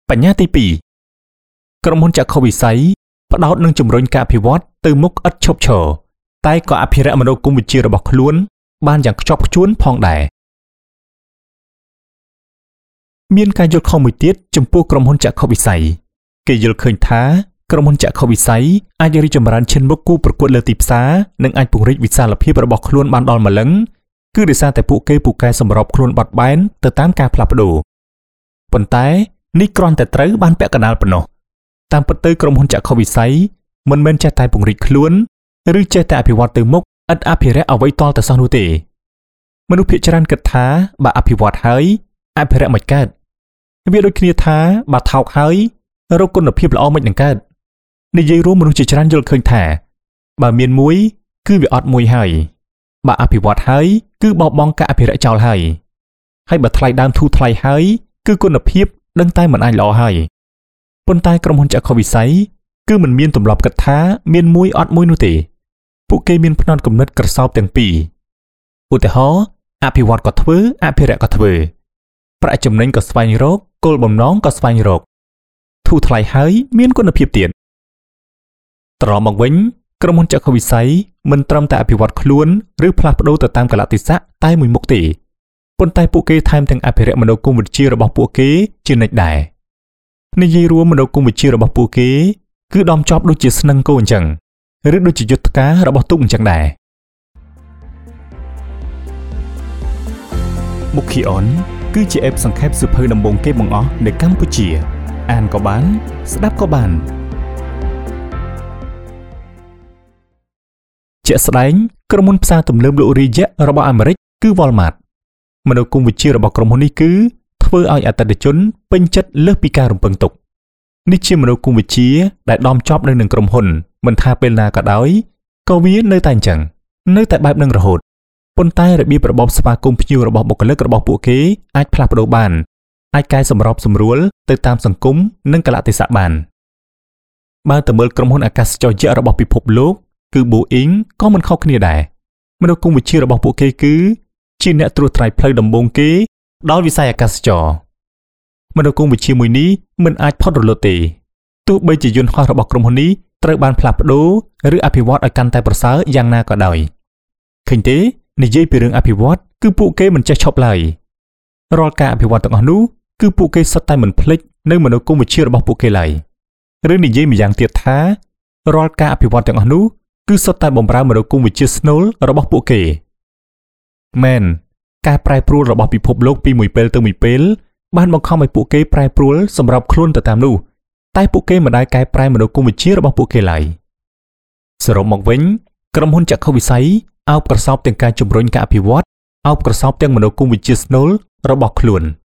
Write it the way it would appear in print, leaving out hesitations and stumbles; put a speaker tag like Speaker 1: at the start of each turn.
Speaker 1: បញ្ញាទី2ក្រុមហ៊ុនចក្ខុវិស័យផ្ដោតនឹងជំរុញការអភិវឌ្ឍទៅមុខឥតឈប់ឈរតែក៏អភិរក្សមនោគមវិជ្ជារបស់ខ្លួនបានយ៉ាងខ្ជាប់ខ្ជួនផងដែរមានការយល់ខុសមួយទៀតចំពោះក្រុមហ៊ុនចក្ខុវិស័យគេយល់ឃើញថាក្រុមហ៊ុនចក្ខុវិស័យអាចរីកចម្រើនឈានមុខគូប្រកួតលើទីផ្សារនិងអាចពង្រីកវិសាលភាពរបស់ខ្លួនបានដល់ម្លឹងគឺដោយសារតែពួកគេពូកែសម្របខ្លួនបត់បែនទៅតាមការផ្លាស់ប្ដូរប៉ុន្តែនេះគ្រាន់តែត្រូវបានពាក់កណ្ដាលប៉ុណ្ណោះតាមពិតទៅក្រុមហ៊ុនចក្ខុវិស័យមិនមែនចេះតែពង្រីកខ្លួនឬចេះតែអភិវឌ្ឍទៅមុខឥតអភិរក្សអ្វីតលតែសោះនោះទេមនុស្សភាគច្រើនគិតថាបើអភិវឌ្ឍហើយអភិរក្សមិនកើតវាដូចគ្នាថាបើថោកហើយរកគុណភាពល្អមិននឹងកើតនិយាយរួមមនុស្សជាច្រើនយល់ឃើញថាបើមានមួយគឺវាអត់មួយហើយបើអភិវឌ្ឍហើយគឺបោះបង់ការអភិរក្សចោលហើយបើថ្លៃដើមធូរថ្លៃហើយគឺគុណភាពដឹងតែមិនអាចល្អហើយប៉ុន្តែក្រុមហ៊ុនចក្ខុវិស័យគឺមិនមានទម្លាប់គិតថាមានមួយអត់មួយនោះទេពួកគេមានផ្នត់គំនិតក្រសោបទាំងពីរឧទាហរណ៍អភិវឌ្ឍក៏ធ្វើអភិរក្សក៏ធ្វើប្រាក់ចំណេញក៏ស្វែងរកគោលបំណងក៏ស្វែងរកធូរថ្លៃហើយមានគុណភាពទៀតត្រឡប់មកវិញក្រុមហ៊ុនចក្ខុវិស័យមិនត្រឹមតែអភិវឌ្ឍខ្លួនឬផ្លាស់ប្ដូរទៅតាមកលៈទេសៈតែមួយមុខទេប៉ុន្តែពួកគេថែមទាំងអភិរក្សមនោគមវិជ្ជារបស់ពួកគេជានិច្ចដែរនិយាយរួមមនោគមវិជ្ជារបស់ពួកគេគឺដំចប់ដូចជាស្នឹងគោអញ្ចឹងឬដូចជាយុទ្ធការរបស់ទូកអញ្ចឹងដែរមុខីអនគឺជាអេបសង្ខេបសៀវភៅដំបូងគេបង្អស់នៅកម្ពុជាអានក៏បានស្ដាប់ក៏បានជាក់ស្ដែងក្រុមហ៊ុនផ្សារទំនើបលក់រាយយៈរបស់អាមេរិកគឺ Walmart មនោគមវិជ្ជារបស់ក្រុមហ៊ុននេះគឺធ្វើឲ្យអតិថិជនពេញចិត្តលើសពីការរំពឹងទុកនេះជាមនោគមវិជ្ជាដែលដំចប់នៅនឹងក្រុមហ៊ុនមិនថាពេលណាក៏ដោយក៏វានៅតែអញ្ចឹងនៅតែបែបនឹងរហូតប៉ុន្តែរបៀបរបបស្វាគមន៍ភ្ញៀវរបស់បុគ្គលិករបស់ពួកគេអាចផ្លាស់ប្ដូរបានអាចកែសម្របសម្រួលទៅតាមសង្គមនិងកលៈទេសៈបានបើទៅមើលក្រុមហ៊ុនអាកាសចរយៈរបស់ពិភពលោកគឺ Boeing ក៏មិនខុសគ្នាដែរមនោគមវិជ្ជារបស់ពួកគេគឺជាអ្នកត្រួសត្រាយផ្លូវដំបូងគេដល់វិស័យអាកាសចរមនោគមវិជ្ជាមួយនេះមិនអាចផុតរលត់ទេទោះបីជាយន្តហោះរបស់ក្រុមហ៊ុននេះត្រូវបានផ្លាស់ប្ដូរឬអភិវឌ្ឍឲ្យកាន់តែប្រសើរយ៉ាងណាក៏ដោយឃើញទេនិយាយពីរឿងអភិវឌ្ឍគឺពួកគេមិនចេះឈប់ឡើយរាល់ការអភិវឌ្ឍទាំងអស់នោះគឺពួកគេសុទ្ធតែមិនភ្លេចនៅមនោគមវិជ្ជារបស់ពួកគេឡើយឬនិយាយម្យ៉ាងទៀតថារាល់ការអភិវឌ្ឍទាំងអស់នោះគឺសុទ្ធតែបម្រើមនោគមវិជ្ជាស្នូលរបស់ពួកគេមែនការប្រែប្រួលរបស់ពិភពលោកពីមួយពេលទៅមួយពេលបានបង្ខំឲ្យពួកគេប្រែប្រួលសម្រាប់ខ្លួនទៅតាមនោះតែពួកគេមិនដែលកែប្រែមនោគមវិជ្ជារបស់ពួកគេឡើយសរុបមកវិញក្រុមហ៊ុនចក្ខុវិស័យអោបក្រសោបទាំងការជំរុញការអភិវឌ្ឍអោបក្រសោបទាំងមនោគមវិជ្ជាស្នូលរបស់ខ្លួន